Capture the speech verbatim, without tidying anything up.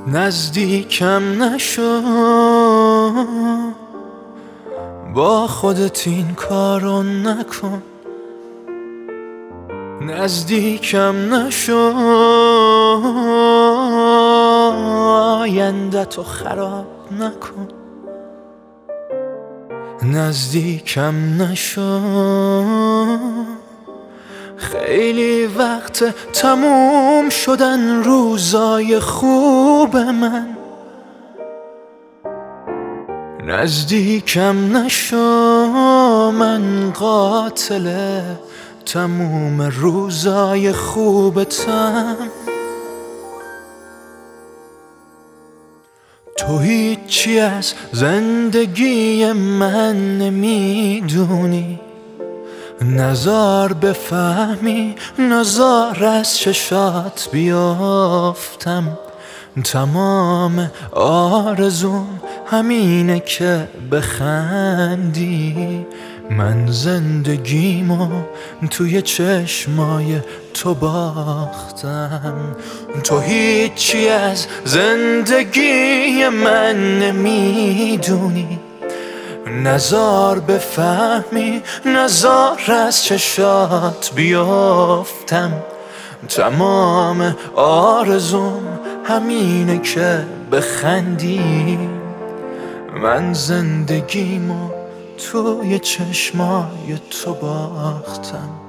نزدیکم نشو، با خودت این کارو نکن. نزدیکم نشو، آینده تو خراب نکن. نزدیکم نشو، خیلی وقت تموم شدن روزای خوب من. نزدیکم نشو، من قاتل تموم روزای خوبتم. تو هیچی از زندگی من نمیدونی، نزار بفهمی، نزار از چشات بیافتم. تمام آرزوم همینه که بخندی. من زندگیمو توی چشمای تو باختم. تو هیچی از زندگی من نمیدونی، نزار بفهمی، نزار از چشات بیافتم. تمام آرزوم همینه که بخندی. من زندگیمو توی چشمای تو باختم.